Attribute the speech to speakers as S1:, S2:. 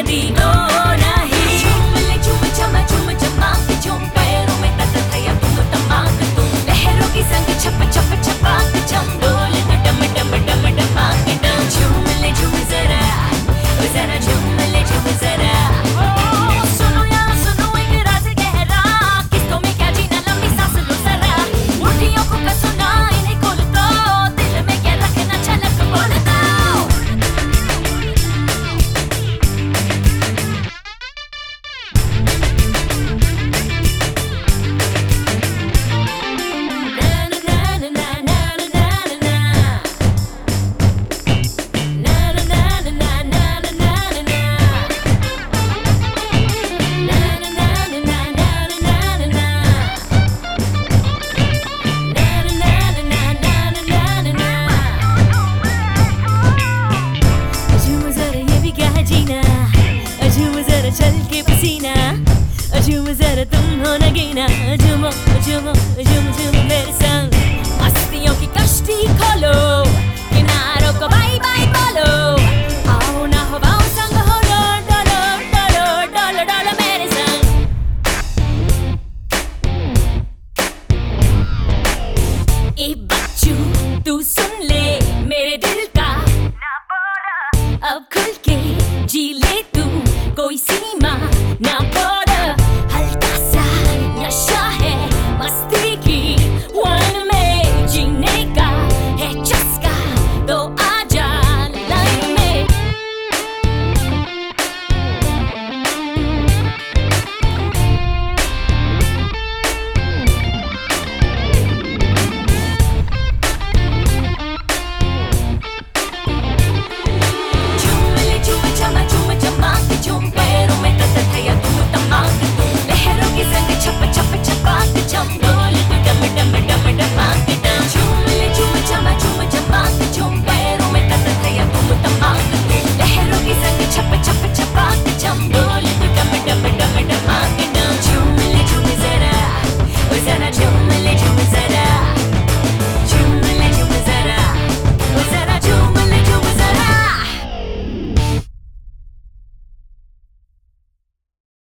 S1: कभी तो नहीं। झूम ले झूम चमा झूम चमाक झूम, पैरों में ताकत है या तुम तमाक तुम, लहरों की संग छप छप छपाक छम, डोले तो डम डम डम डमाक डम। झूम ले झूम जरा, ओ जरा झूम ले झूम जरा। सुनो यार सुनो एक राज गहरा, किस्तों में क्या जीना लंबी सांस लो जरा, मुट्ठियों को कसो ना इन्हें खोल दो, दिल में क्या रखना छलक बोल दो। चल के पसीना, झूम जरा तुम हो नगीना, झूमो झूमो